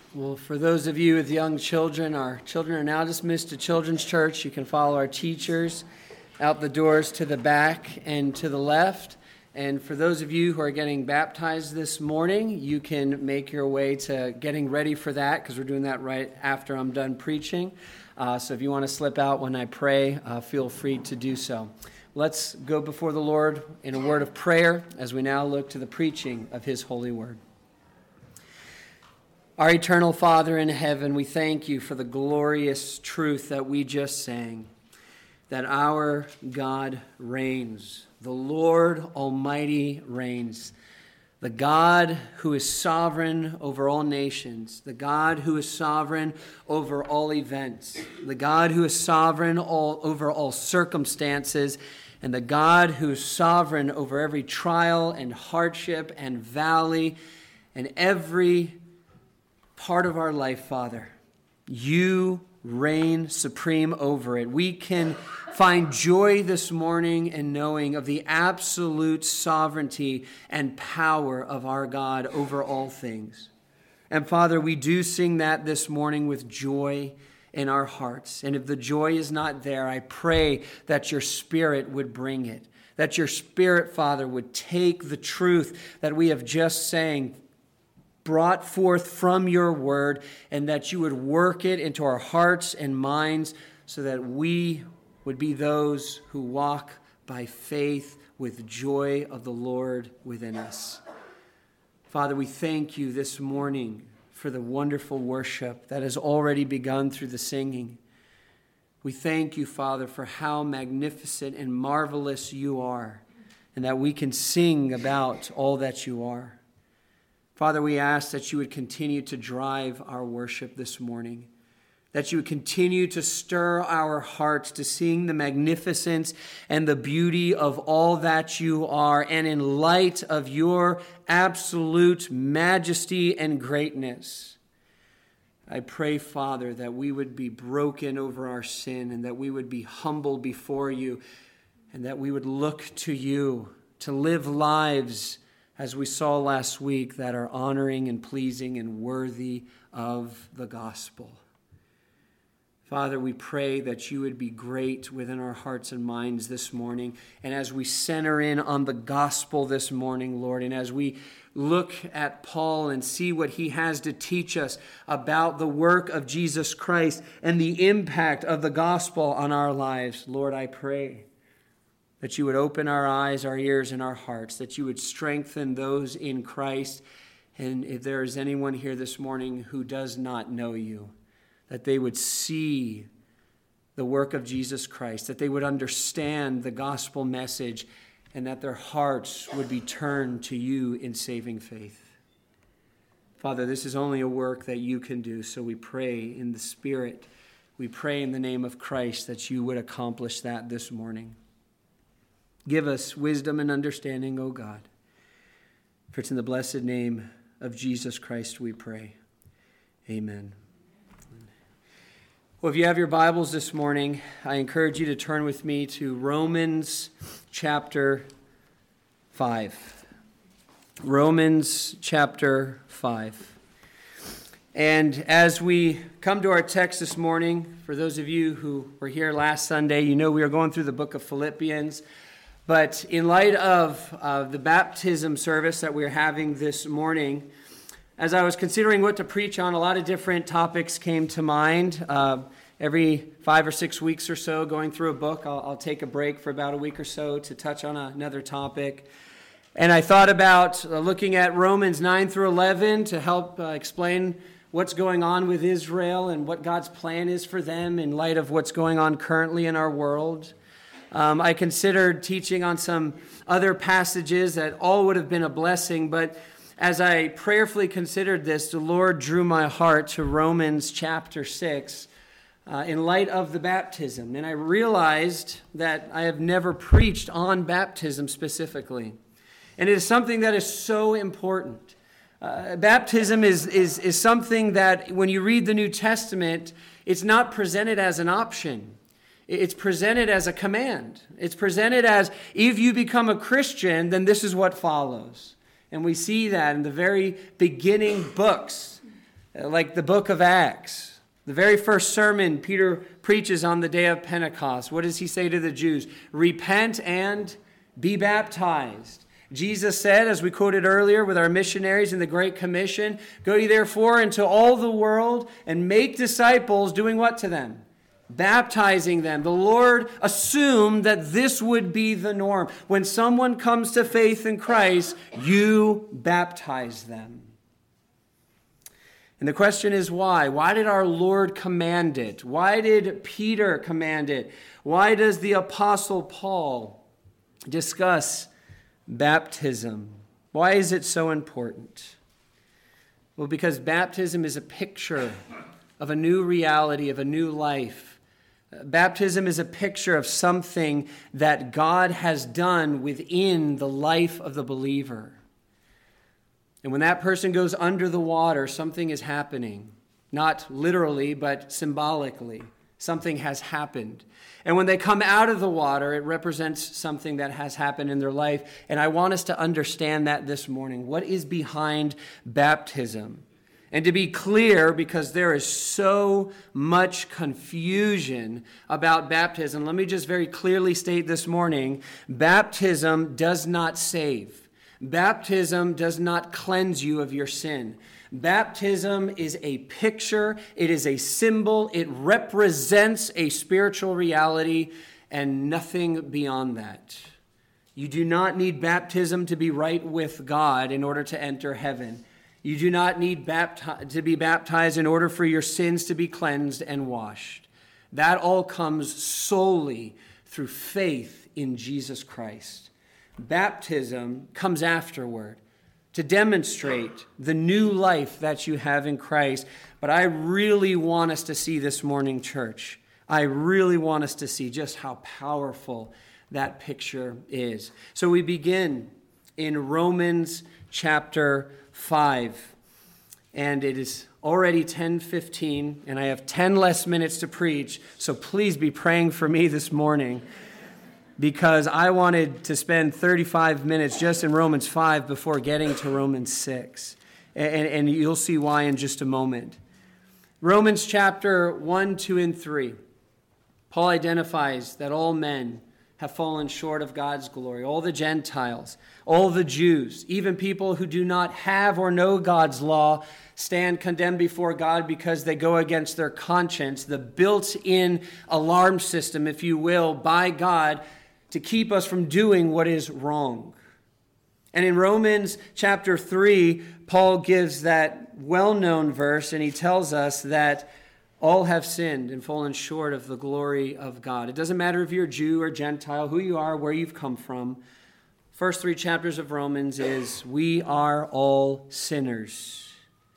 Well, for those of you with young children, our children are now dismissed to Children's Church. You can follow our teachers out the doors to the back and to the left. And for those of you who are getting baptized this morning, you can make your way to getting ready for that because we're doing that right after I'm done preaching. So if you want to slip out when I pray, feel free to do so. Let's go before the Lord in a word of prayer as we now look to the preaching of His holy word. Our eternal Father in heaven, we thank you for the glorious truth that we just sang, that our God reigns. The Lord Almighty reigns. The God who is sovereign over all nations, the God who is sovereign over all events, the God who is sovereign over all circumstances, and the God who is sovereign over every trial and hardship and valley and every part of our life, Father. You reign supreme over it. We can find joy this morning in knowing of the absolute sovereignty and power of our God over all things. And Father, we do sing that this morning with joy in our hearts. And if the joy is not there, I pray that your Spirit would bring it. That your Spirit, Father, would take the truth that we have just sang, brought forth from your word, and that you would work it into our hearts and minds so that we would be those who walk by faith with joy of the Lord within us. Father, we thank you this morning for the wonderful worship that has already begun through the singing. We thank you, Father, for how magnificent and marvelous you are, and that we can sing about all that you are. Father, we ask that you would continue to drive our worship this morning, that you would continue to stir our hearts to seeing the magnificence and the beauty of all that you are, and in light of your absolute majesty and greatness. I pray, Father, that we would be broken over our sin and that we would be humble before you and that we would look to you to live lives as we saw last week, that are honoring and pleasing and worthy of the gospel. Father, we pray that you would be great within our hearts and minds this morning. And as we center in on the gospel this morning, Lord, and as we look at Paul and see what he has to teach us about the work of Jesus Christ and the impact of the gospel on our lives, Lord, I pray that you would open our eyes, our ears, and our hearts, that you would strengthen those in Christ. And if there is anyone here this morning who does not know you, that they would see the work of Jesus Christ, that they would understand the gospel message, and that their hearts would be turned to you in saving faith. Father, this is only a work that you can do, so we pray in the Spirit. We pray in the name of Christ that you would accomplish that this morning. Give us wisdom and understanding, O God. For it's in the blessed name of Jesus Christ we pray. Amen. Well, if you have your Bibles this morning, I encourage you to turn with me to Romans chapter 5. Romans chapter 5. And as we come to our text this morning, for those of you who were here last Sunday, you know we are going through the book of Philippians. But in light of the baptism service that we're having this morning, as I was considering what to preach on, a lot of different topics came to mind. Every 5 or 6 weeks or so, going through a book, I'll take a break for about a week or so to touch on another topic. And I thought about looking at Romans 9 through 11 to help explain what's going on with Israel and what God's plan is for them in light of what's going on currently in our world. I considered teaching on some other passages that all would have been a blessing, but as I prayerfully considered this, the Lord drew my heart to Romans chapter 6 in light of the baptism. And I realized that I have never preached on baptism specifically. And it is something that is so important. Baptism is something that when you read the New Testament, it's not presented as an option. It's presented as a command. It's presented as, if you become a Christian, then this is what follows. And we see that in the very beginning books like the book of Acts. The very first sermon Peter preaches on the day of Pentecost. What does he say to the Jews? Repent and be baptized. Jesus said, as we quoted earlier with our missionaries in the Great Commission, go ye therefore into all the world and make disciples, doing what to them? Baptizing them. The Lord assumed that this would be the norm. When someone comes to faith in Christ, you baptize them. And the question is why? Why did our Lord command it? Why did Peter command it? Why does the Apostle Paul discuss baptism? Why is it so important? Well, because baptism is a picture of a new reality, of a new life. Baptism is a picture of something that God has done within the life of the believer. And when that person goes under the water, something is happening. Not literally, but symbolically. Something has happened. And when they come out of the water, it represents something that has happened in their life. And I want us to understand that this morning. What is behind baptism? And to be clear, because there is so much confusion about baptism, let me just very clearly state this morning, baptism does not save. Baptism does not cleanse you of your sin. Baptism is a picture, it is a symbol, it represents a spiritual reality and nothing beyond that. You do not need baptism to be right with God in order to enter heaven. You do not need to be baptized in order for your sins to be cleansed and washed. That all comes solely through faith in Jesus Christ. Baptism comes afterward to demonstrate the new life that you have in Christ. But I really want us to see this morning, church. I really want us to see just how powerful that picture is. So we begin in Romans chapter 5. And it is already 10:15, and I have 10 less minutes to preach. So please be praying for me this morning, because I wanted to spend 35 minutes just in Romans 5 before getting to Romans 6. And you'll see why in just a moment. Romans chapter 1, 2, and 3. Paul identifies that all men have fallen short of God's glory. All the Gentiles, all the Jews, even people who do not have or know God's law stand condemned before God because they go against their conscience, the built-in alarm system, if you will, by God to keep us from doing what is wrong. And in Romans chapter 3, Paul gives that well-known verse, and he tells us that all have sinned and fallen short of the glory of God. It doesn't matter if you're Jew or Gentile, who you are, where you've come from. First 3 chapters of Romans is, we are all sinners.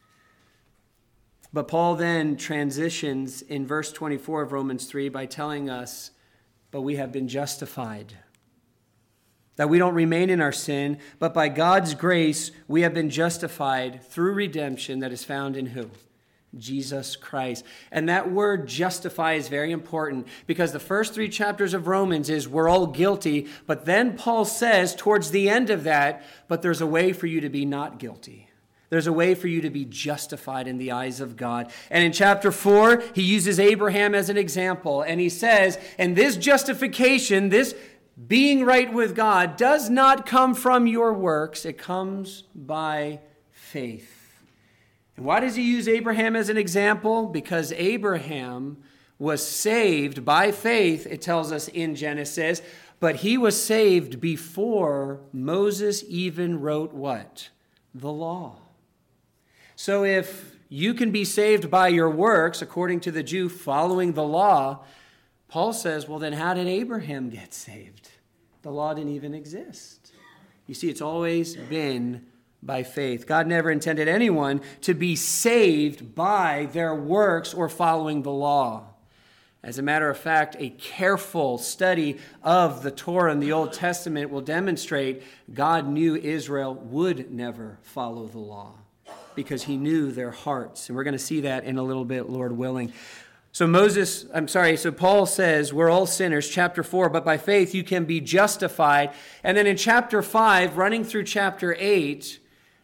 But Paul then transitions in verse 24 of Romans 3 by telling us, but we have been justified. That we don't remain in our sin, but by God's grace, we have been justified through redemption that is found in who? Jesus Christ. And that word justify is very important, because the first 3 chapters of Romans is we're all guilty, but then Paul says towards the end of that, but there's a way for you to be not guilty. There's a way for you to be justified in the eyes of God. And in chapter 4, he uses Abraham as an example. And he says, and this justification, this being right with God, does not come from your works. It comes by faith. And why does he use Abraham as an example? Because Abraham was saved by faith, it tells us in Genesis. But he was saved before Moses even wrote what? The law. So if you can be saved by your works, according to the Jew following the law, Paul says, well, then how did Abraham get saved? The law didn't even exist. You see, it's always been by faith. God never intended anyone to be saved by their works or following the law. As a matter of fact, a careful study of the Torah and the Old Testament will demonstrate God knew Israel would never follow the law, because he knew their hearts. And we're going to see that in a little bit, Lord willing. So Paul says we're all sinners, chapter 4, but by faith you can be justified. And then in chapter 5, running through chapter 8,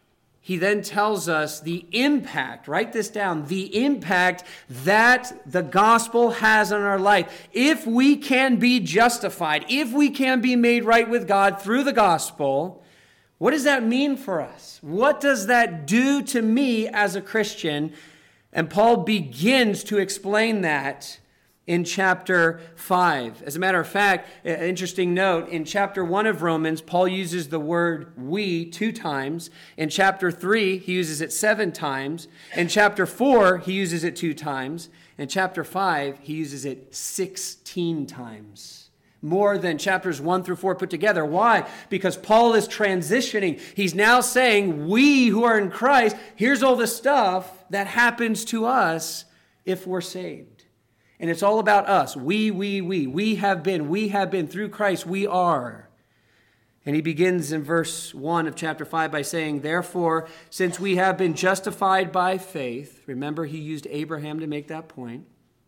he then tells us the impact, write this down, the impact that the gospel has on our life. If we can be justified, if we can be made right with God through the gospel, what does that mean for us? What does that do to me as a Christian? And Paul begins to explain that in chapter 5. As a matter of fact, an interesting note, in chapter 1 of Romans, Paul uses the word we 2 times. In chapter 3, he uses it 7 times. In chapter 4, he uses it 2 times. In chapter 5, he uses it 16 times. More than chapters 1 through 4 put together. Why? Because Paul is transitioning. He's now saying, we who are in Christ, here's all the stuff that happens to us if we're saved. And it's all about us. We have been through Christ, we are. And he begins in verse 1 of chapter 5 by saying, therefore, since we have been justified by faith, remember he used Abraham to make that point,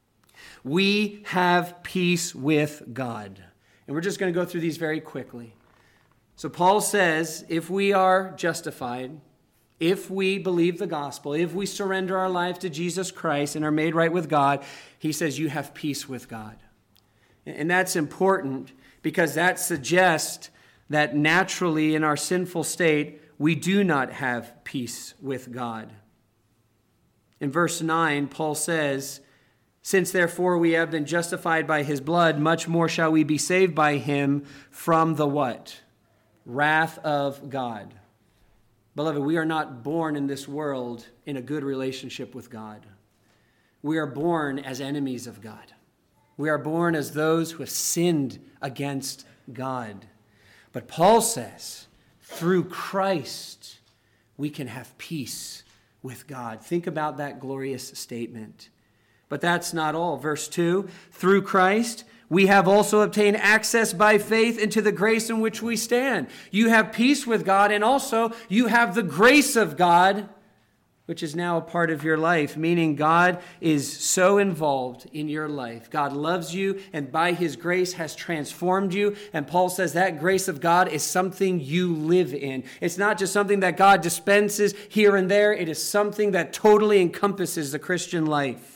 we have peace with God. And we're just going to go through these very quickly. So Paul says, if we are justified, if we believe the gospel, if we surrender our life to Jesus Christ and are made right with God, he says you have peace with God. And that's important because that suggests that naturally in our sinful state, we do not have peace with God. In verse 9, Paul says, since therefore we have been justified by his blood, much more shall we be saved by him from the what? Wrath of God. Beloved, we are not born in this world in a good relationship with God. We are born as enemies of God. We are born as those who have sinned against God. But Paul says, through Christ, we can have peace with God. Think about that glorious statement. But that's not all. Verse 2, through Christ, we have also obtained access by faith into the grace in which we stand. You have peace with God, and also you have the grace of God, which is now a part of your life, meaning God is so involved in your life. God loves you, and by his grace has transformed you. And Paul says that grace of God is something you live in. It's not just something that God dispenses here and there. It is something that totally encompasses the Christian life.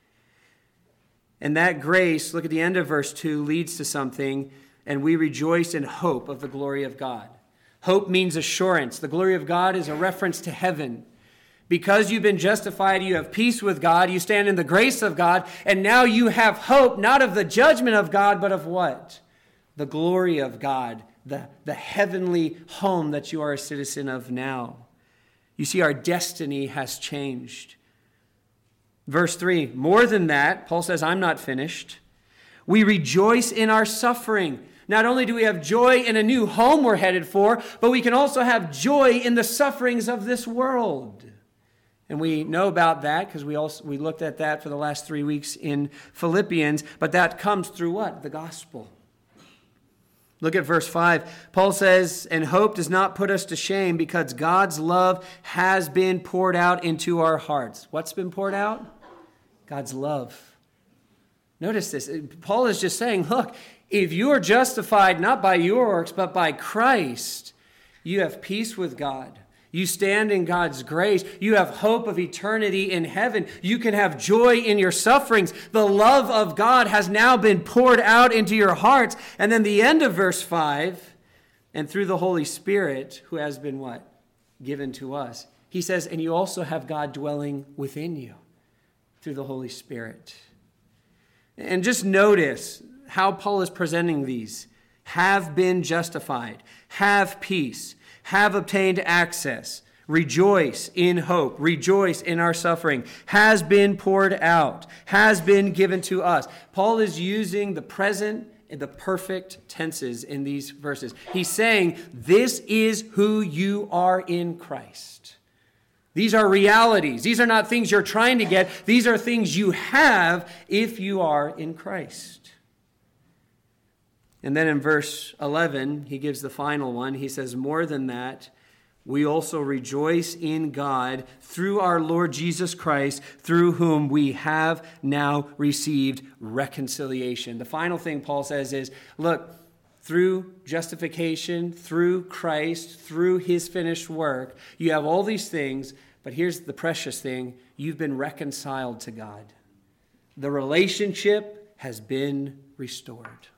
And that grace, look at the end of verse 2, leads to something, and we rejoice in hope of the glory of God. Hope means assurance. The glory of God is a reference to heaven. Because you've been justified, you have peace with God, you stand in the grace of God, and now you have hope, not of the judgment of God, but of what? The glory of God, the heavenly home that you are a citizen of now. You see, our destiny has changed. Verse 3, more than that, Paul says, I'm not finished. We rejoice in our suffering. Not only do we have joy in a new home we're headed for, but we can also have joy in the sufferings of this world. And we know about that because we looked at that for the last 3 weeks in Philippians, but that comes through what? The gospel. Look at verse 5. Paul says, and hope does not put us to shame because God's love has been poured out into our hearts. What's been poured out? God's love. Notice this. Paul is just saying, look, if you are justified not by your works, but by Christ, you have peace with God. You stand in God's grace. You have hope of eternity in heaven. You can have joy in your sufferings. The love of God has now been poured out into your hearts. And then the end of verse 5, and through the Holy Spirit, who has been what? Given to us. He says, and you also have God dwelling within you through the Holy Spirit. And just notice how Paul is presenting these. Have been justified. Have peace. Have obtained access. Rejoice in hope. Rejoice in our suffering. Has been poured out. Has been given to us. Paul is using the present and the perfect tenses in these verses. He's saying, this is who you are in Christ. These are realities. These are not things you're trying to get. These are things you have if you are in Christ. And then in verse 11, he gives the final one. He says, more than that, we also rejoice in God through our Lord Jesus Christ, through whom we have now received reconciliation. The final thing Paul says is, look, through justification, through Christ, through his finished work. You have all these things, but here's the precious thing. You've been reconciled to God. The relationship has been restored.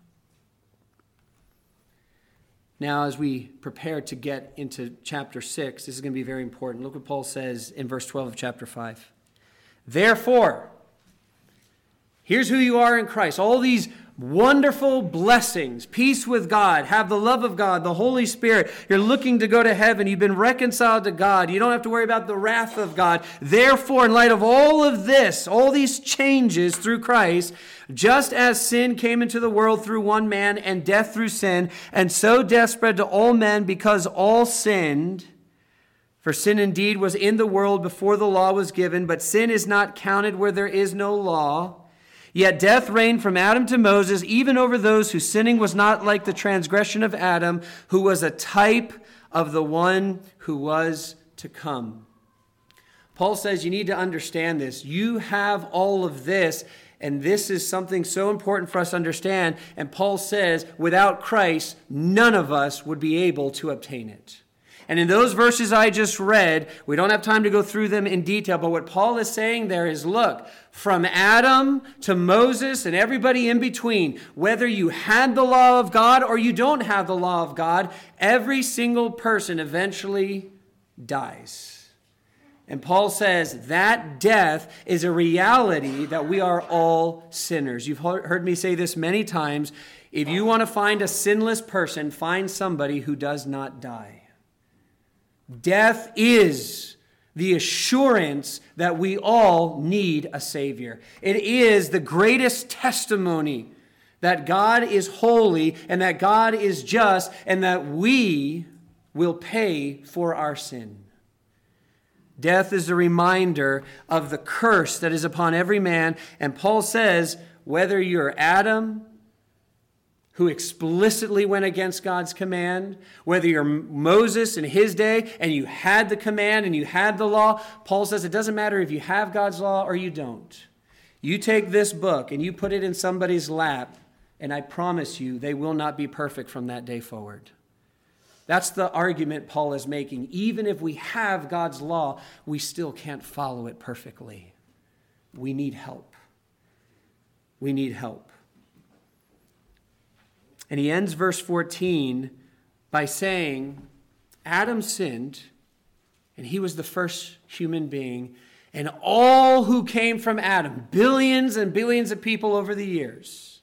Now, as we prepare to get into chapter 6, this is going to be very important. Look what Paul says in verse 12 of chapter 5. Therefore, here's who you are in Christ. All these wonderful blessings, peace with God, have the love of God, the Holy Spirit. You're looking to go to heaven. You've been reconciled to God. You don't have to worry about the wrath of God. Therefore, in light of all of this, all these changes through Christ, just as sin came into the world through one man and death through sin, and so death spread to all men because all sinned. For sin indeed was in the world before the law was given, but sin is not counted where there is no law. Yet death reigned from Adam to Moses, even over those whose sinning was not like the transgression of Adam, who was a type of the one who was to come. Paul says you need to understand this. You have all of this, and this is something so important for us to understand. And Paul says, without Christ, none of us would be able to obtain it. And in those verses I just read, we don't have time to go through them in detail, but what Paul is saying there is, look, from Adam to Moses and everybody in between, whether you had the law of God or you don't have the law of God, every single person eventually dies. And Paul says that death is a reality that we are all sinners. You've heard me say this many times. If you want to find a sinless person, find somebody who does not die. Death is the assurance that we all need a Savior. It is the greatest testimony that God is holy and that God is just and that we will pay for our sin. Death is a reminder of the curse that is upon every man. And Paul says, whether you're Adam, who explicitly went against God's command, whether you're Moses in his day and you had the command and you had the law, Paul says it doesn't matter if you have God's law or you don't. You take this book and you put it in somebody's lap, and I promise you they will not be perfect from that day forward. That's the argument Paul is making. Even if we have God's law, we still can't follow it perfectly. We need help. We need help. And he ends verse 14 by saying, Adam sinned, and he was the first human being, and all who came from Adam, billions and billions of people over the years,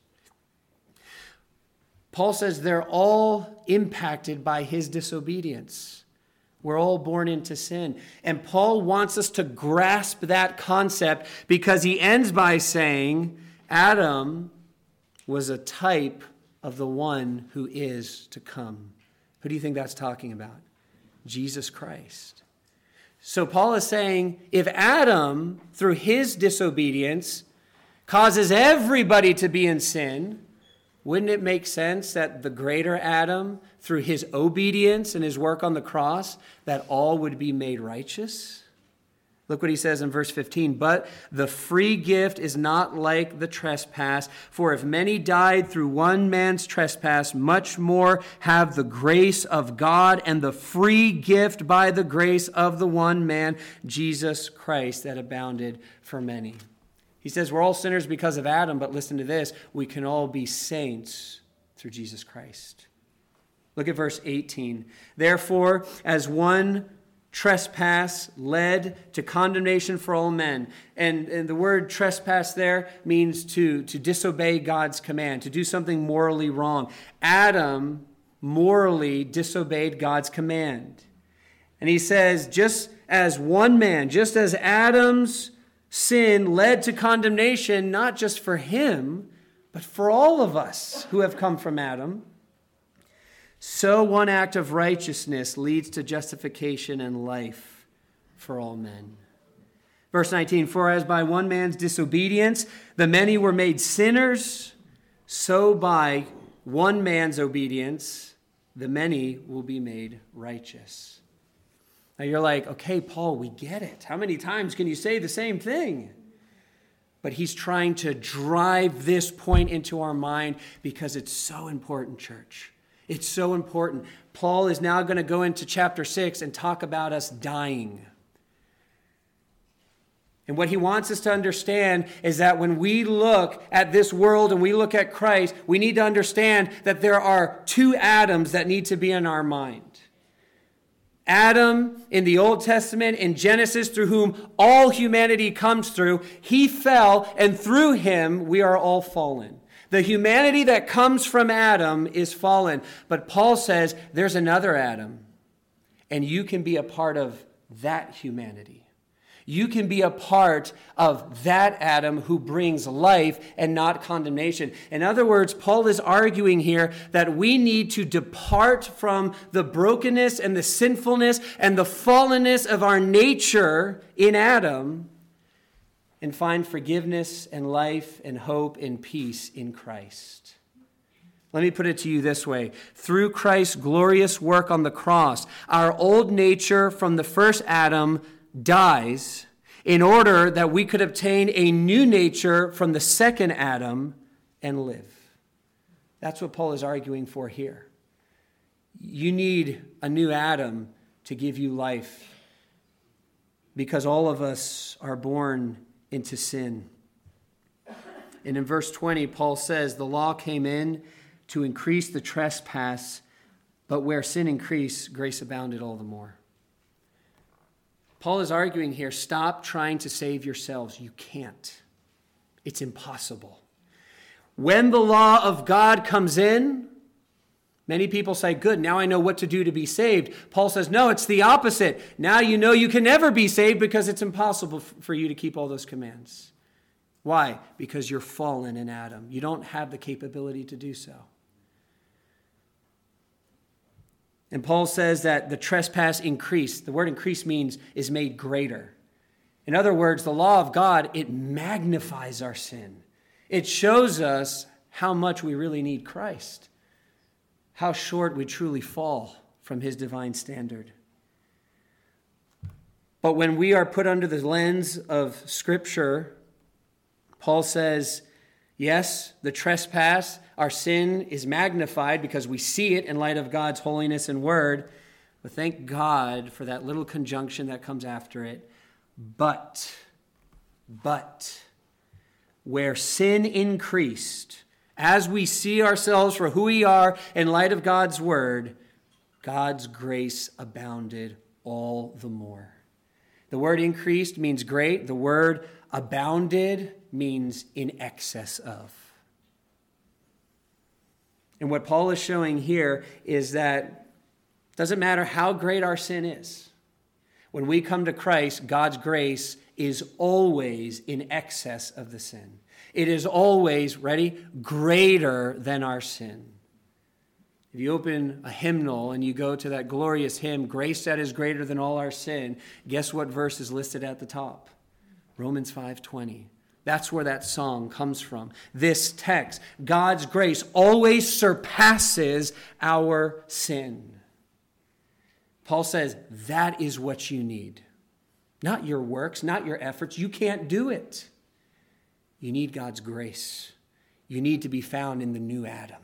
Paul says they're all impacted by his disobedience. We're all born into sin. And Paul wants us to grasp that concept because he ends by saying Adam was a type of the one who is to come. Who do you think that's talking about? Jesus Christ. So Paul is saying, if Adam, through his disobedience, causes everybody to be in sin, wouldn't it make sense that the greater Adam, through his obedience and his work on the cross, that all would be made righteous? Look what he says in verse 15. But the free gift is not like the trespass. For if many died through one man's trespass, much more have the grace of God and the free gift by the grace of the one man, Jesus Christ, that abounded for many. He says we're all sinners because of Adam, but listen to this. We can all be saints through Jesus Christ. Look at verse 18. Therefore, as one trespass led to condemnation for all men. And the word trespass there means to disobey God's command, to do something morally wrong. Adam morally disobeyed God's command. And he says, just as one man, just as Adam's sin led to condemnation, not just for him, but for all of us who have come from Adam, so one act of righteousness leads to justification and life for all men. Verse 19, for as by one man's disobedience the many were made sinners, so by one man's obedience the many will be made righteous. Now you're like, okay, Paul, we get it. How many times can you say the same thing? But he's trying to drive this point into our mind because it's so important, church. It's so important. Paul is now going to go into chapter 6 and talk about us dying. And what he wants us to understand is that when we look at this world and we look at Christ, we need to understand that there are two Adams that need to be in our mind. Adam in the Old Testament, in Genesis, through whom all humanity comes through, he fell, and through him we are all fallen. The humanity that comes from Adam is fallen. But Paul says there's another Adam, and you can be a part of that humanity. You can be a part of that Adam who brings life and not condemnation. In other words, Paul is arguing here that we need to depart from the brokenness and the sinfulness and the fallenness of our nature in Adam and find forgiveness and life and hope and peace in Christ. Let me put it to you this way. Through Christ's glorious work on the cross, our old nature from the first Adam dies in order that we could obtain a new nature from the second Adam and live. That's what Paul is arguing for here. You need a new Adam to give you life because all of us are born into sin. And in verse 20, Paul says, the law came in to increase the trespass, but where sin increased, grace abounded all the more. Paul is arguing here, stop trying to save yourselves. You can't. It's impossible. When the law of God comes in, many people say, good, now I know what to do to be saved. Paul says, no, it's the opposite. Now you know you can never be saved because it's impossible for you to keep all those commands. Why? Because you're fallen in Adam. You don't have the capability to do so. And Paul says that the trespass increased. The word increase means is made greater. In other words, the law of God, it magnifies our sin. It shows us how much we really need Christ, how short we truly fall from his divine standard. But when we are put under the lens of Scripture, Paul says, yes, the trespass, our sin is magnified because we see it in light of God's holiness and word. But thank God for that little conjunction that comes after it. But, where sin increased, as we see ourselves for who we are in light of God's word, God's grace abounded all the more. The word increased means great. The word abounded means in excess of. And what Paul is showing here is that it doesn't matter how great our sin is. When we come to Christ, God's grace is always in excess of the sin. It is always, ready, greater than our sin. If you open a hymnal and you go to that glorious hymn, Grace That Is Greater Than All Our Sin, guess what verse is listed at the top? Romans 5:20. That's where that song comes from. This text, God's grace always surpasses our sin. Paul says that is what you need. Not your works, not your efforts. You can't do it. You need God's grace. You need to be found in the new Adam.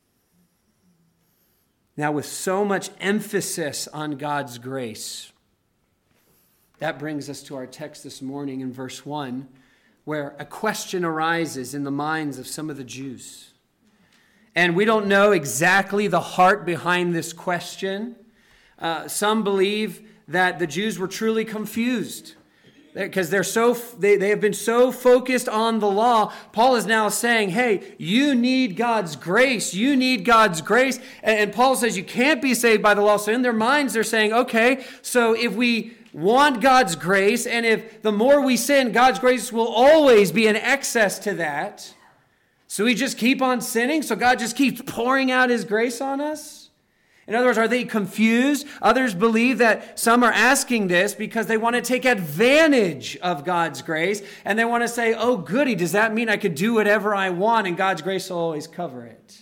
Now, with so much emphasis on God's grace, that brings us to our text this morning in verse 1, where a question arises in the minds of some of the Jews. And we don't know exactly the heart behind this question. Some believe that the Jews were truly confused because they have been so focused on the law. Paul is now saying, hey, you need God's grace. You need God's grace. And Paul says you can't be saved by the law. So in their minds, they're saying, okay, so if we want God's grace, and if the more we sin, God's grace will always be in excess to that. So we just keep on sinning, so God just keeps pouring out his grace on us? In other words, are they confused? Others believe that some are asking this because they want to take advantage of God's grace, and they want to say, oh, goody, does that mean I could do whatever I want, and God's grace will always cover it?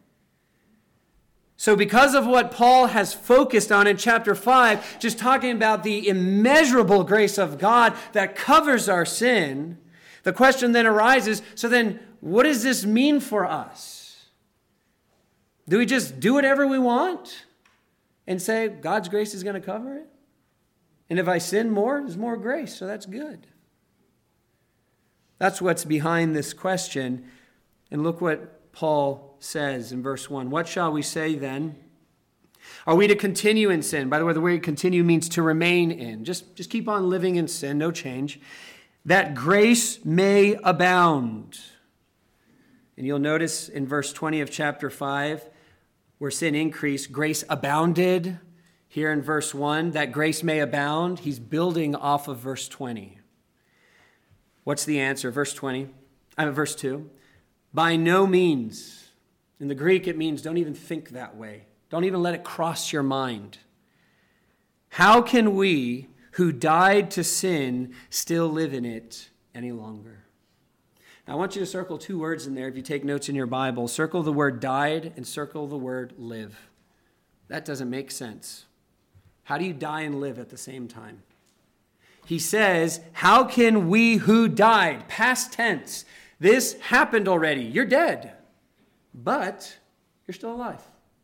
So because of what Paul has focused on in chapter 5, just talking about the immeasurable grace of God that covers our sin, the question then arises, so then what does this mean for us? Do we just do whatever we want and say God's grace is going to cover it? And if I sin more, there's more grace, so that's good. That's what's behind this question. And look what Paul says in verse 1. What shall we say then? Are we to continue in sin? By the way, the word continue means to remain in. Just keep on living in sin, no change. That grace may abound. And you'll notice in verse 20 of chapter 5, where sin increased, grace abounded. Here in verse 1, that grace may abound. He's building off of verse 20. What's the answer? Verse 2. By no means. In the Greek, it means don't even think that way. Don't even let it cross your mind. How can we who died to sin still live in it any longer? Now, I want you to circle two words in there if you take notes in your Bible. Circle the word died and circle the word live. That doesn't make sense. How do you die and live at the same time? He says, how can we who died, past tense, this happened already. You're dead, but you're still alive.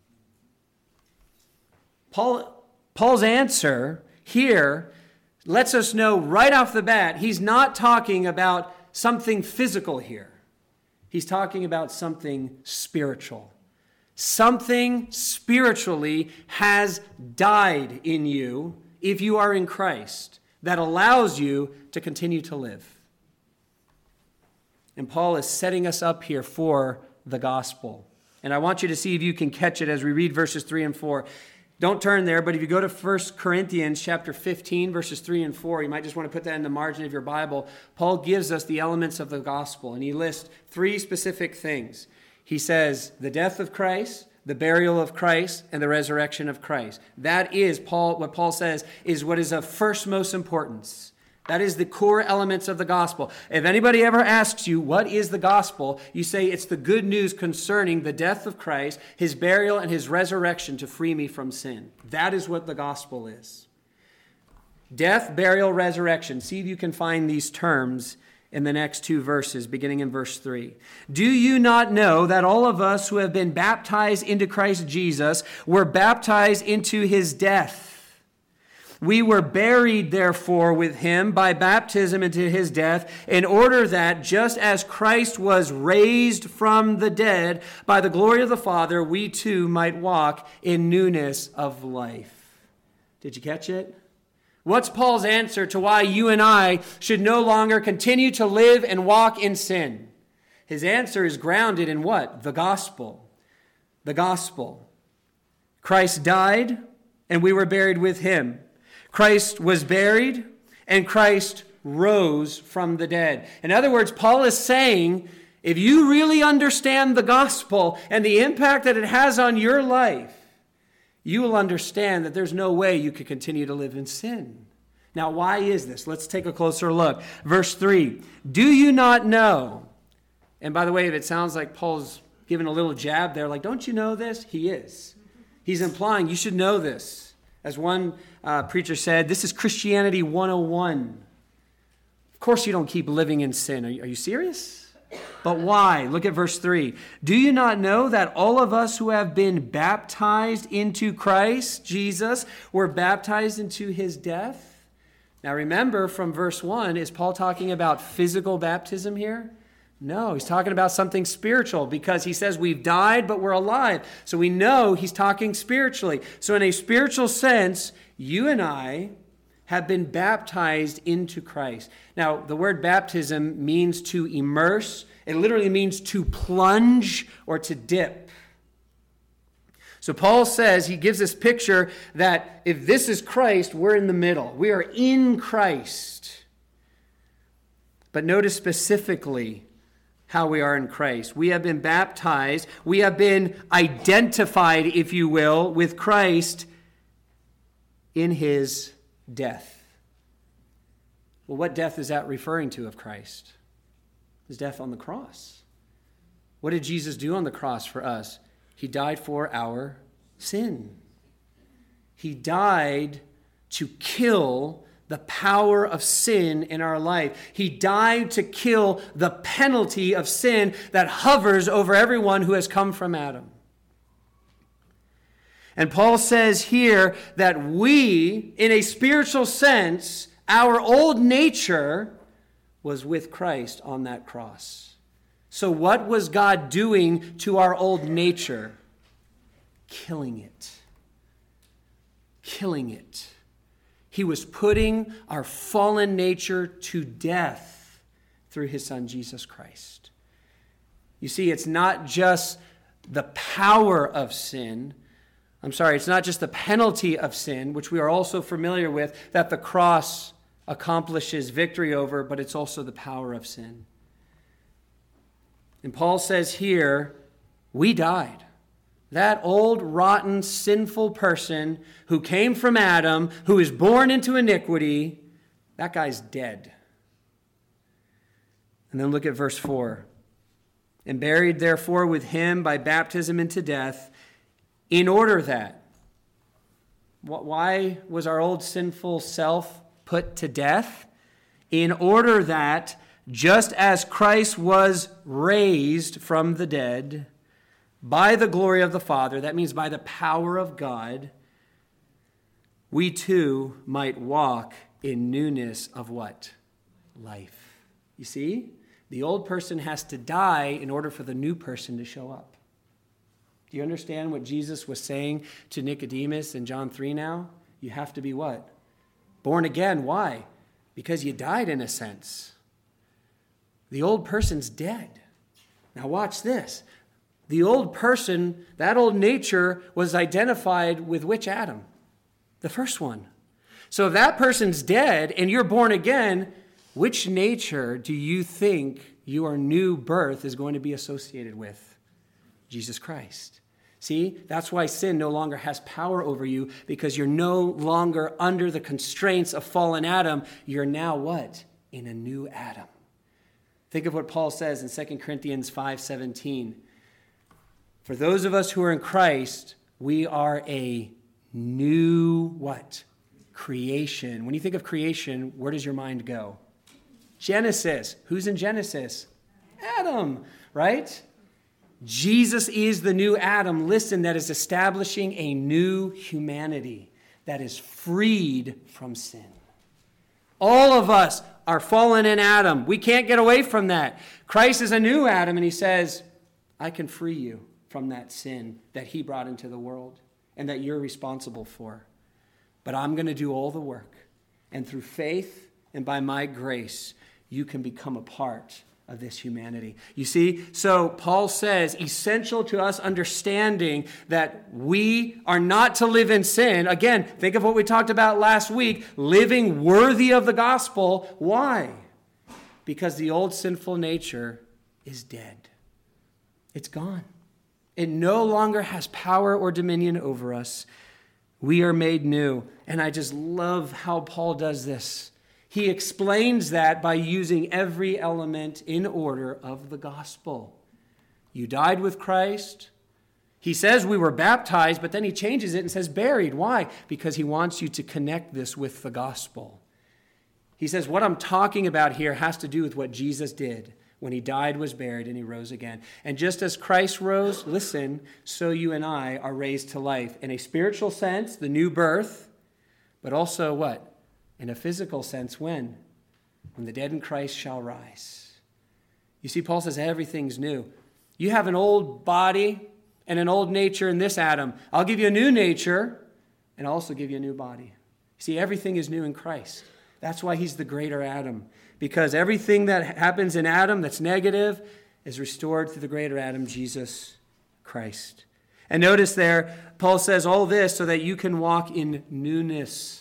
Paul's answer here lets us know right off the bat, he's not talking about something physical here. He's talking about something spiritual. Something spiritually has died in you if you are in Christ that allows you to continue to live. And Paul is setting us up here for the gospel. And I want you to see if you can catch it as we read verses 3 and 4. Don't turn there, but if you go to 1 Corinthians chapter 15, verses 3 and 4, you might just want to put that in the margin of your Bible. Paul gives us the elements of the gospel, and he lists three specific things. He says, the death of Christ, the burial of Christ, and the resurrection of Christ. That is, what Paul says, is what is of first most importance. That is the core elements of the gospel. If anybody ever asks you, what is the gospel? You say, it's the good news concerning the death of Christ, his burial, and his resurrection to free me from sin. That is what the gospel is. Death, burial, resurrection. See if you can find these terms in the next two verses, beginning in verse 3. Do you not know that all of us who have been baptized into Christ Jesus were baptized into his death? We were buried, therefore, with him by baptism into his death, in order that, just as Christ was raised from the dead by the glory of the Father, we too might walk in newness of life. Did you catch it? What's Paul's answer to why you and I should no longer continue to live and walk in sin? His answer is grounded in what? The gospel. The gospel. Christ died, and we were buried with him. Christ was buried, and Christ rose from the dead. In other words, Paul is saying, if you really understand the gospel and the impact that it has on your life, you will understand that there's no way you could continue to live in sin. Now, why is this? Let's take a closer look. Verse 3, do you not know? And by the way, if it sounds like Paul's giving a little jab there, like, don't you know this? He is. He's implying you should know this. As one preacher said, this is Christianity 101. Of course you don't keep living in sin. Are you serious? But why? Look at verse 3. Do you not know that all of us who have been baptized into Christ Jesus were baptized into his death? Now remember, from verse 1, is Paul talking about physical baptism here? No, he's talking about something spiritual because he says we've died, but we're alive. So we know he's talking spiritually. So in a spiritual sense, you and I have been baptized into Christ. Now, the word baptism means to immerse. It literally means to plunge or to dip. So Paul says, he gives this picture that if this is Christ, we're in the middle. We are in Christ. But notice specifically how we are in Christ. We have been baptized. We have been identified, if you will, with Christ in his death. Well, what death is that referring to of Christ? His death on the cross. What did Jesus do on the cross for us? He died for our sin. He died to kill the power of sin in our life. He died to kill the penalty of sin that hovers over everyone who has come from Adam. And Paul says here that we, in a spiritual sense, our old nature was with Christ on that cross. So what was God doing to our old nature? Killing it. Killing it. He was putting our fallen nature to death through his Son, Jesus Christ. You see, it's not just the power of sin. It's not just the penalty of sin, which we are also familiar with, that the cross accomplishes victory over, but it's also the power of sin. And Paul says here, we died. That old, rotten, sinful person who came from Adam, who is born into iniquity, that guy's dead. And then look at verse 4. And buried therefore with him by baptism into death, in order that. Why was our old sinful self put to death? In order that, just as Christ was raised from the dead by the glory of the Father, that means by the power of God, we too might walk in newness of what? Life. You see? The old person has to die in order for the new person to show up. Do you understand what Jesus was saying to Nicodemus in John 3 now? You have to be what? Born again. Why? Because you died in a sense. The old person's dead. Now watch this. The old person, that old nature, was identified with which Adam? The first one. So if that person's dead and you're born again, which nature do you think your new birth is going to be associated with? Jesus Christ. See, that's why sin no longer has power over you, because you're no longer under the constraints of fallen Adam. You're now what? In a new Adam. Think of what Paul says in 2 Corinthians 5:17. For those of us who are in Christ, we are a new what? Creation. When you think of creation, where does your mind go? Genesis. Who's in Genesis? Adam, right? Jesus is the new Adam, listen, that is establishing a new humanity that is freed from sin. All of us are fallen in Adam. We can't get away from that. Christ is a new Adam, and he says, I can free you from that sin that he brought into the world and that you're responsible for. But I'm going to do all the work. And through faith and by my grace, you can become a part of this humanity. You see, so Paul says, essential to us understanding that we are not to live in sin. Again, think of what we talked about last week, living worthy of the gospel. Why? Because the old sinful nature is dead. It's gone. It no longer has power or dominion over us. We are made new. And I just love how Paul does this. He explains that by using every element in order of the gospel. You died with Christ. He says we were baptized, but then he changes it and says buried. Why? Because he wants you to connect this with the gospel. He says what I'm talking about here has to do with what Jesus did when he died, was buried, and he rose again. And just as Christ rose, listen, so you and I are raised to life. In a spiritual sense, the new birth, but also what? In a physical sense, when? When the dead in Christ shall rise. You see, Paul says everything's new. You have an old body and an old nature in this Adam. I'll give you a new nature and I'll also give you a new body. See, everything is new in Christ. That's why he's the greater Adam. Because everything that happens in Adam that's negative is restored through the greater Adam, Jesus Christ. And notice there, Paul says all this so that you can walk in newness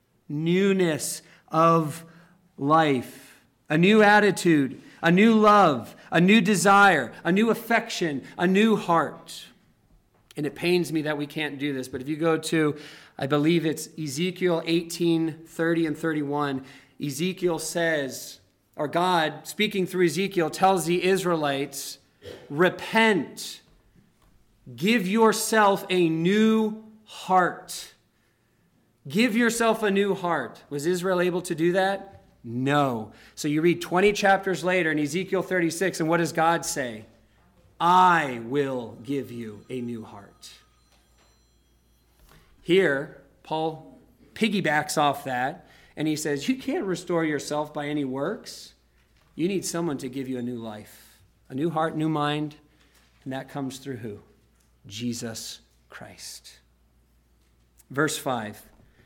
of life, a new attitude, a new love, a new desire, a new affection, a new heart. And it pains me that we can't do this, but if you go to, I believe it's Ezekiel 18:30 and 31, Ezekiel says, or God, speaking through Ezekiel, tells the Israelites, repent, give yourself a new heart. Give yourself a new heart. Was Israel able to do that? No. So you read 20 chapters later in Ezekiel 36, and what does God say? I will give you a new heart. Here, Paul piggybacks off that, and he says, you can't restore yourself by any works. You need someone to give you a new life, a new heart, new mind, and that comes through who? Jesus Christ. Verse 5.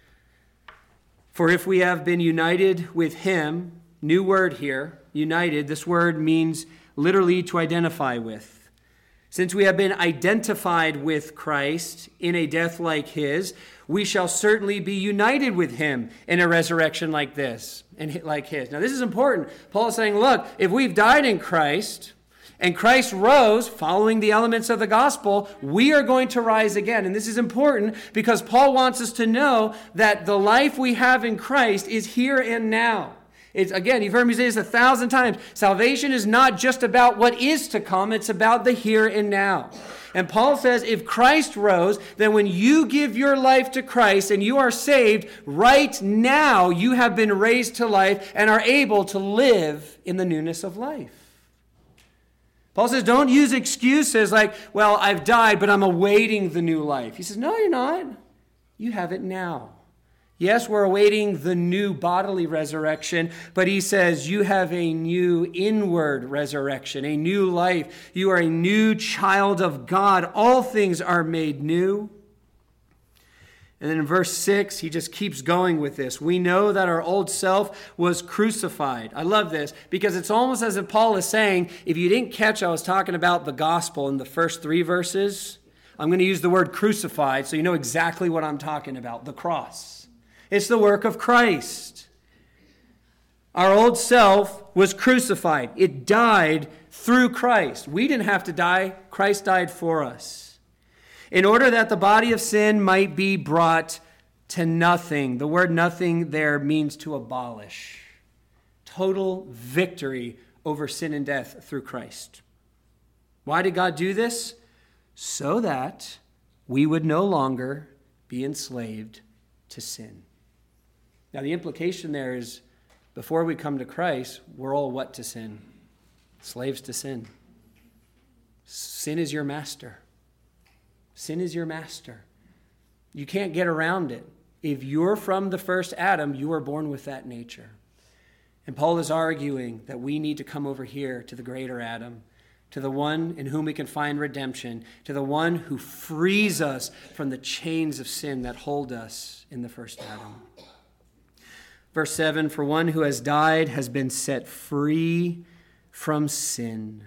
For if we have been united with him, new word here, united, this word means literally to identify with. Since we have been identified with Christ in a death like his, we shall certainly be united with him in a resurrection like this and like his. Now this is important. Paul is saying, look, if we've died in Christ and Christ rose following the elements of the gospel, we are going to rise again. And this is important because Paul wants us to know that the life we have in Christ is here and now. It's, again, you've heard me say this 1,000 times. Salvation is not just about what is to come. It's about the here and now. And Paul says if Christ rose, then when you give your life to Christ and you are saved, right now you have been raised to life and are able to live in the newness of life. Paul says don't use excuses like, well, I've died, but I'm awaiting the new life. He says, no, you're not. You have it now. Yes, we're awaiting the new bodily resurrection, but he says you have a new inward resurrection, a new life. You are a new child of God. All things are made new. And then in verse 6, he just keeps going with this. We know that our old self was crucified. I love this because it's almost as if Paul is saying, if you didn't catch, I was talking about the gospel in the first 3 verses. I'm going to use the word crucified so you know exactly what I'm talking about, the cross. It's the work of Christ. Our old self was crucified. It died through Christ. We didn't have to die. Christ died for us. In order that the body of sin might be brought to nothing. The word nothing there means to abolish. Total victory over sin and death through Christ. Why did God do this? So that we would no longer be enslaved to sin. Now, the implication there is, before we come to Christ, we're all what to sin? Slaves to sin. Sin is your master. Sin is your master. You can't get around it. If you're from the first Adam, you are born with that nature. And Paul is arguing that we need to come over here to the greater Adam, to the one in whom we can find redemption, to the one who frees us from the chains of sin that hold us in the first Adam. Verse 7, for one who has died has been set free from sin.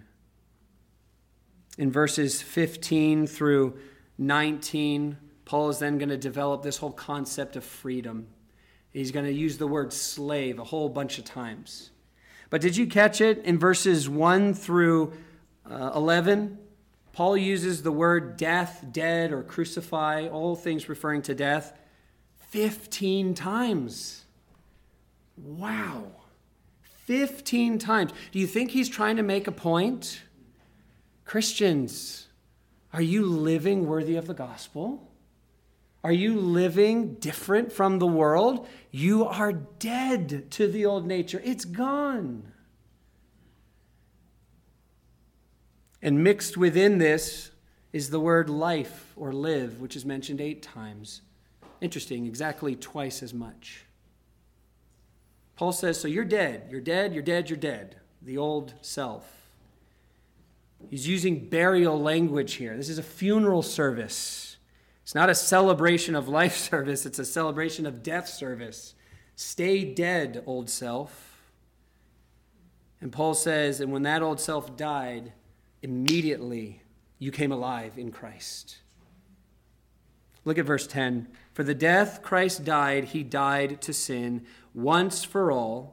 In verses 15 through 19, Paul is then going to develop this whole concept of freedom. He's going to use the word slave a whole bunch of times. But did you catch it? In verses 1 through 11, Paul uses the word death, dead, or crucify, all things referring to death, 15 times. Wow. 15 times. Do you think he's trying to make a point? Christians, are you living worthy of the gospel? Are you living different from the world? You are dead to the old nature. It's gone. And mixed within this is the word life or live, which is mentioned 8 times. Interesting, exactly twice as much. Paul says, so you're dead. You're dead, you're dead, you're dead. The old self. He's using burial language here. This is a funeral service. It's not a celebration of life service. It's a celebration of death service. Stay dead, old self. And Paul says, and when that old self died, immediately you came alive in Christ. Look at verse 10. For the death Christ died, he died to sin once for all.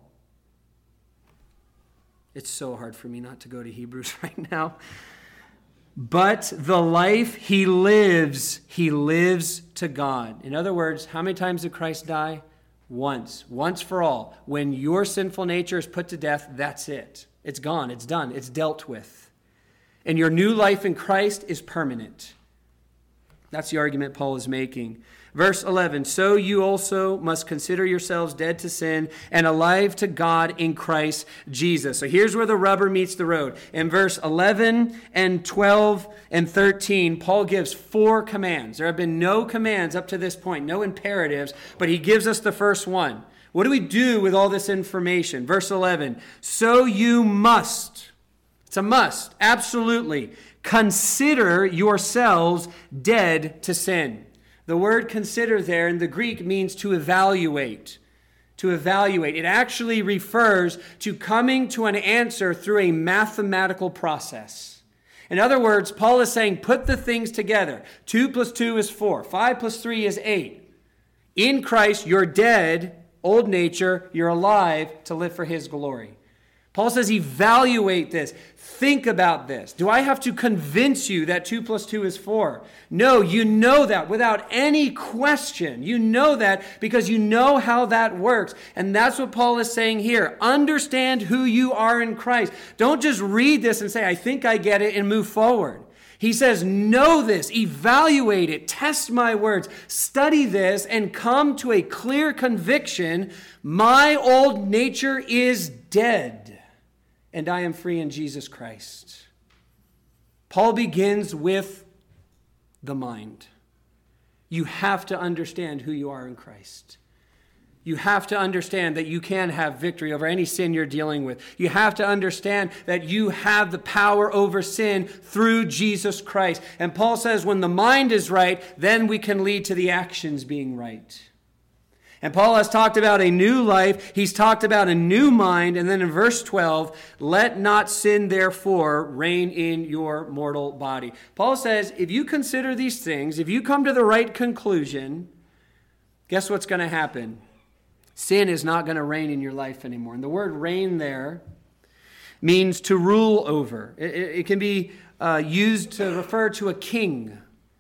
It's so hard for me not to go to Hebrews right now. But the life he lives to God. In other words, how many times did Christ die? Once for all. When your sinful nature is put to death, that's it. It's gone, it's done, it's dealt with. And your new life in Christ is permanent. That's the argument Paul is making. Verse 11, so you also must consider yourselves dead to sin and alive to God in Christ Jesus. So here's where the rubber meets the road. In verse 11 and 12 and 13, Paul gives 4 commands. There have been no commands up to this point, no imperatives, but he gives us the first one. What do we do with all this information? Verse 11, so you must, it's a must, absolutely, consider yourselves dead to sin. The word consider there in the Greek means to evaluate. To evaluate. It actually refers to coming to an answer through a mathematical process. In other words, Paul is saying, put the things together. 2 plus 2 is 4. 5 plus 3 is 8. In Christ, you're dead, old nature, you're alive to live for his glory. Paul says, evaluate this. Think about this. Do I have to convince you that 2 plus 2 is 4? No, you know that without any question. You know that because you know how that works. And that's what Paul is saying here. Understand who you are in Christ. Don't just read this and say, I think I get it, and move forward. He says, know this, evaluate it, test my words, study this, and come to a clear conviction. My old nature is dead, and I am free in Jesus Christ. Paul begins with the mind. You have to understand who you are in Christ. You have to understand that you can have victory over any sin you're dealing with. You have to understand that you have the power over sin through Jesus Christ. And Paul says when the mind is right, then we can lead to the actions being right. And Paul has talked about a new life. He's talked about a new mind. And then in verse 12, let not sin therefore reign in your mortal body. Paul says, if you consider these things, if you come to the right conclusion, guess what's going to happen? Sin is not going to reign in your life anymore. And the word reign there means to rule over. It can be used to refer to a king.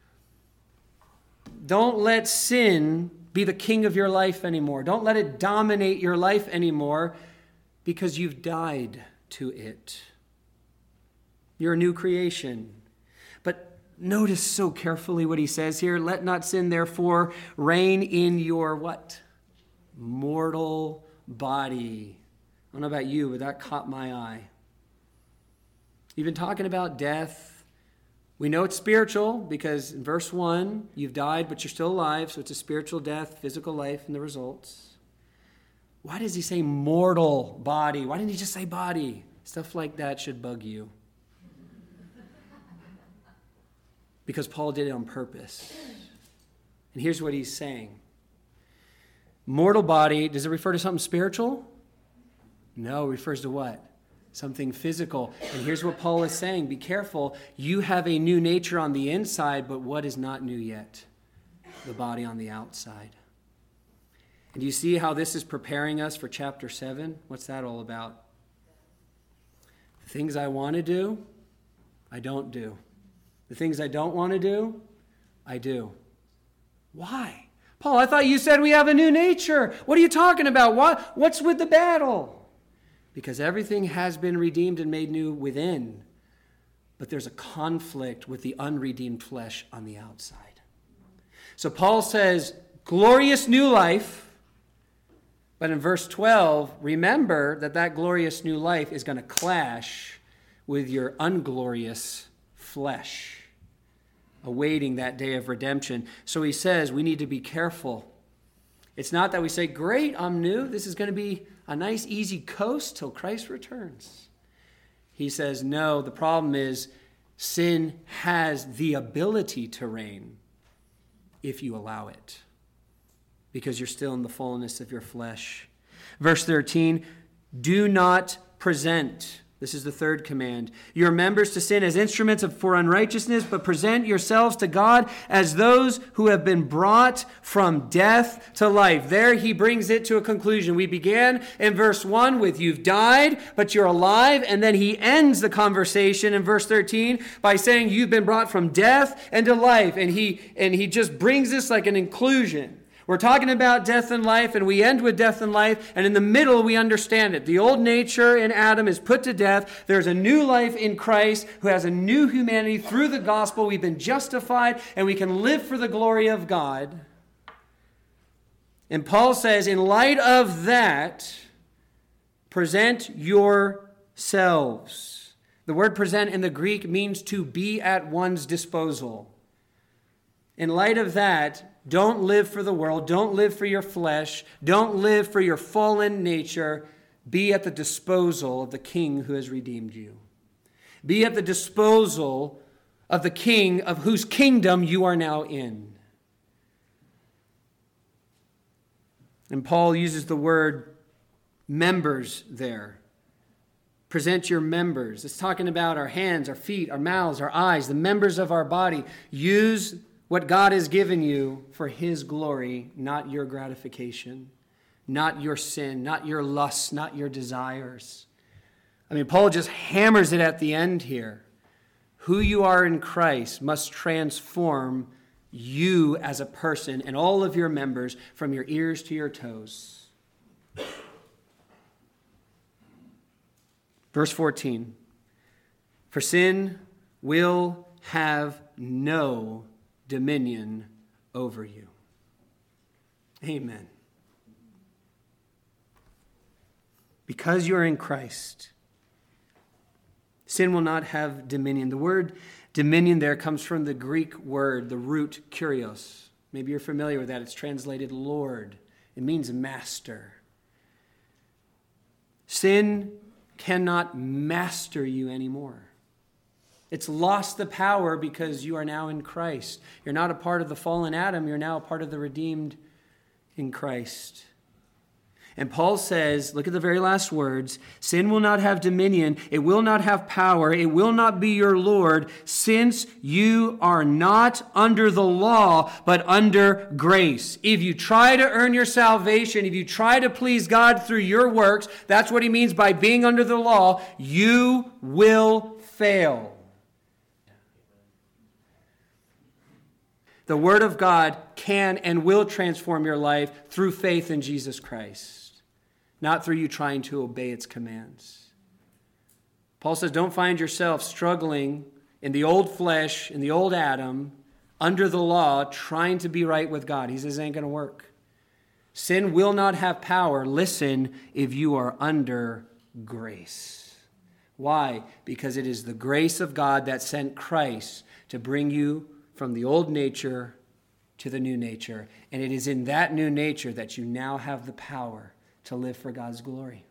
Don't let sin be the king of your life anymore. Don't let it dominate your life anymore because you've died to it. You're a new creation. But notice so carefully what he says here. Let not sin therefore reign in your what? Mortal body. I don't know about you, but that caught my eye. You've been talking about death. We know it's spiritual because in verse 1, you've died, but you're still alive. So it's a spiritual death, physical life, and the results. Why does he say mortal body? Why didn't he just say body? Stuff like that should bug you. Because Paul did it on purpose. And here's what he's saying. Mortal body, does it refer to something spiritual? No, it refers to what? Something physical. And here's what Paul is saying. Be careful. You have a new nature on the inside, but what is not new yet? The body on the outside. And do you see how this is preparing us for chapter 7? What's that all about? The things I want to do, I don't do. The things I don't want to do, I do. Why? Paul, I thought you said we have a new nature. What are you talking about? What's with the battle? Because everything has been redeemed and made new within, but there's a conflict with the unredeemed flesh on the outside. So Paul says, glorious new life, but in verse 12, remember that glorious new life is going to clash with your unglorious flesh, awaiting that day of redemption. So he says we need to be careful. It's not that we say, great, I'm new. This is going to be a nice, easy coast till Christ returns. He says, no, the problem is sin has the ability to reign if you allow it, because you're still in the fullness of your flesh. Verse 13, do not present. This is the third command. Your members to sin as instruments for unrighteousness, but present yourselves to God as those who have been brought from death to life. There he brings it to a conclusion. We began in verse 1 with you've died, but you're alive. And then he ends the conversation in verse 13 by saying you've been brought from death and to life. And he just brings this like an inclusion. We're talking about death and life, and we end with death and life, and in the middle we understand it. The old nature in Adam is put to death. There's a new life in Christ who has a new humanity through the gospel. We've been justified, and we can live for the glory of God. And Paul says, in light of that, present yourselves. The word present in the Greek means to be at one's disposal. In light of that, don't live for the world. Don't live for your flesh. Don't live for your fallen nature. Be at the disposal of the King who has redeemed you. Be at the disposal of the King of whose kingdom you are now in. And Paul uses the word members there. Present your members. It's talking about our hands, our feet, our mouths, our eyes, the members of our body. Use what God has given you for his glory, not your gratification, not your sin, not your lusts, not your desires. I mean, Paul just hammers it at the end here. Who you are in Christ must transform you as a person and all of your members from your ears to your toes. Verse 14. For sin will have no dominion over you. Amen. Because you are in Christ, sin will not have dominion. The word dominion there comes from the Greek word, the root kurios. Maybe you're familiar with that. It's translated Lord. It means master. Sin cannot master you anymore. It's lost the power because you are now in Christ. You're not a part of the fallen Adam. You're now a part of the redeemed in Christ. And Paul says, look at the very last words, sin will not have dominion, it will not have power, it will not be your Lord, since you are not under the law, but under grace. If you try to earn your salvation, if you try to please God through your works, that's what he means by being under the law, you will fail. The Word of God can and will transform your life through faith in Jesus Christ, not through you trying to obey its commands. Paul says, don't find yourself struggling in the old flesh, in the old Adam, under the law, trying to be right with God. He says it ain't going to work. Sin will not have power, listen, if you are under grace. Why? Because it is the grace of God that sent Christ to bring you from the old nature to the new nature. And it is in that new nature that you now have the power to live for God's glory.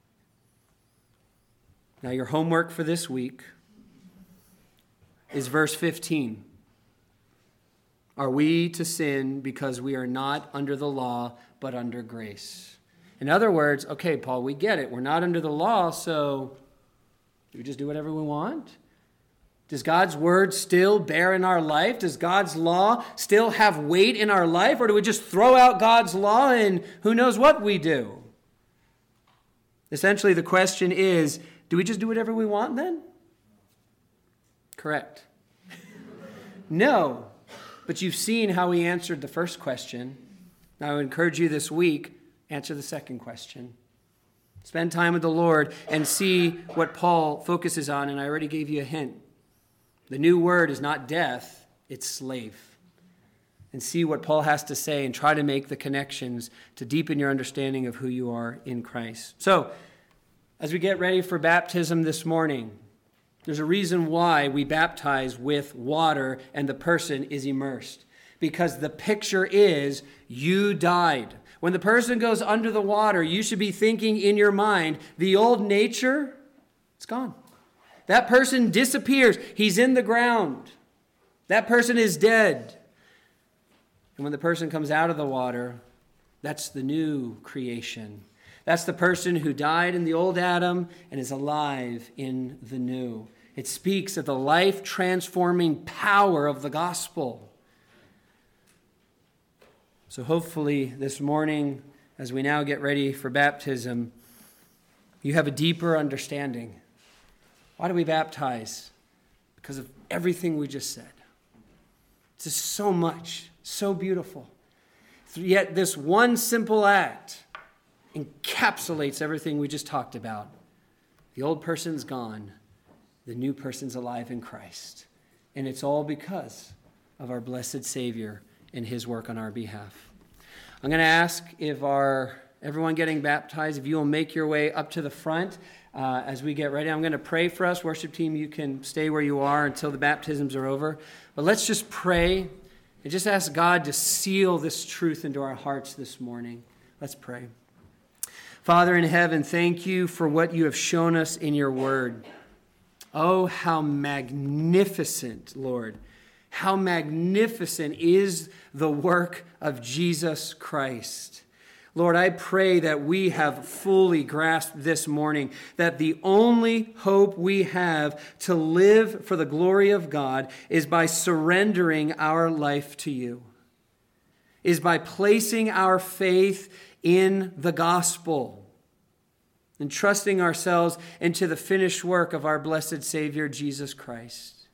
Now your homework for this week is verse 15. Are we to sin because we are not under the law, but under grace? In other words, okay, Paul, we get it. We're not under the law, so do we just do whatever we want? Does God's word still bear in our life? Does God's law still have weight in our life? Or do we just throw out God's law and who knows what we do? Essentially, the question is, do we just do whatever we want then? Correct. No. But you've seen how he answered the first question. Now, I would encourage you this week, answer the second question. Spend time with the Lord and see what Paul focuses on, and I already gave you a hint. The new word is not death, it's slave. And see what Paul has to say and try to make the connections to deepen your understanding of who you are in Christ. So, as we get ready for baptism this morning, there's a reason why we baptize with water and the person is immersed. Because the picture is you died. When the person goes under the water, you should be thinking in your mind, the old nature, it's gone. That person disappears. He's in the ground. That person is dead. And when the person comes out of the water, that's the new creation. That's the person who died in the old Adam and is alive in the new. It speaks of the life-transforming power of the gospel. So hopefully this morning, as we now get ready for baptism, you have a deeper understanding. Why do we baptize? Because of everything we just said. It's just so much, so beautiful. Yet this one simple act encapsulates everything we just talked about. The old person's gone. The new person's alive in Christ. And it's all because of our blessed Savior and his work on our behalf. I'm going to ask if everyone getting baptized, if you will make your way up to the front as we get ready. I'm going to pray for us. Worship team, you can stay where you are until the baptisms are over. But let's just pray and just ask God to seal this truth into our hearts this morning. Let's pray. Father in heaven, thank you for what you have shown us in your word. Oh, how magnificent, Lord. How magnificent is the work of Jesus Christ. Lord, I pray that we have fully grasped this morning that the only hope we have to live for the glory of God is by surrendering our life to you, is by placing our faith in the gospel and trusting ourselves into the finished work of our blessed Savior, Jesus Christ.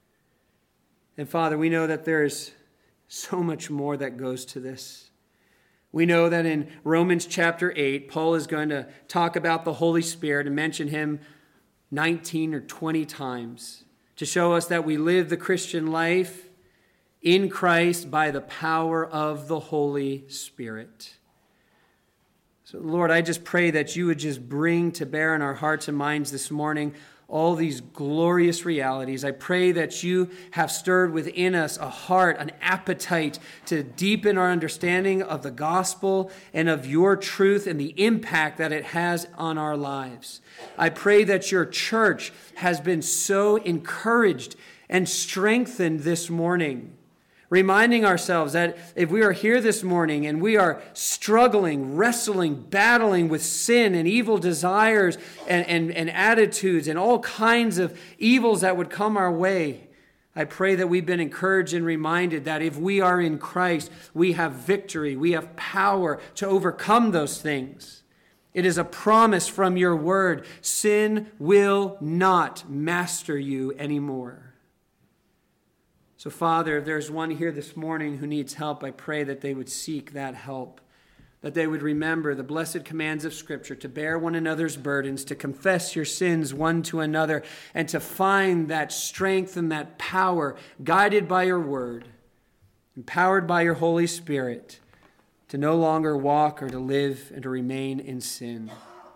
And Father, we know that there is so much more that goes to this. We know that in Romans chapter 8, Paul is going to talk about the Holy Spirit and mention him 19 or 20 times to show us that we live the Christian life in Christ by the power of the Holy Spirit. So, Lord, I just pray that you would just bring to bear in our hearts and minds this morning all these glorious realities. I pray that you have stirred within us a heart, an appetite to deepen our understanding of the gospel and of your truth and the impact that it has on our lives. I pray that your church has been so encouraged and strengthened this morning, reminding ourselves that if we are here this morning and we are struggling, wrestling, battling with sin and evil desires and attitudes and all kinds of evils that would come our way, I pray that we've been encouraged and reminded that if we are in Christ, we have victory, we have power to overcome those things. It is a promise from your word. Sin will not master you anymore. So, Father, if there's one here this morning who needs help, I pray that they would seek that help, that they would remember the blessed commands of Scripture to bear one another's burdens, to confess your sins one to another, and to find that strength and that power guided by your word, empowered by your Holy Spirit, to no longer walk or to live and to remain in sin.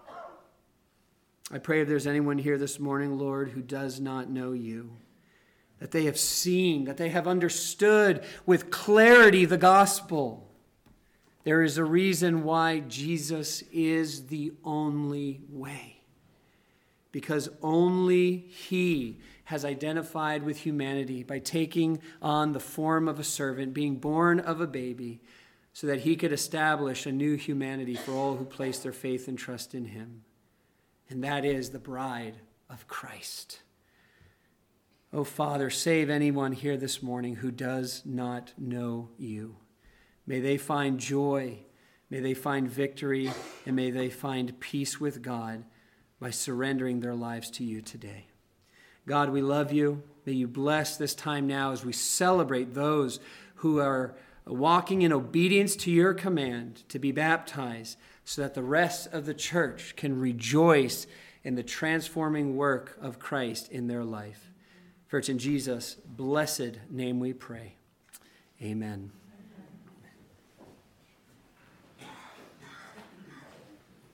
I pray if there's anyone here this morning, Lord, who does not know you, that they have seen, that they have understood with clarity the gospel. There is a reason why Jesus is the only way. Because only he has identified with humanity by taking on the form of a servant, being born of a baby, so that he could establish a new humanity for all who place their faith and trust in him. And that is the bride of Christ. Oh, Father, save anyone here this morning who does not know you. May they find joy, may they find victory, and may they find peace with God by surrendering their lives to you today. God, we love you. May you bless this time now as we celebrate those who are walking in obedience to your command to be baptized, so that the rest of the church can rejoice in the transforming work of Christ in their life. For it's in Jesus' blessed name we pray. Amen.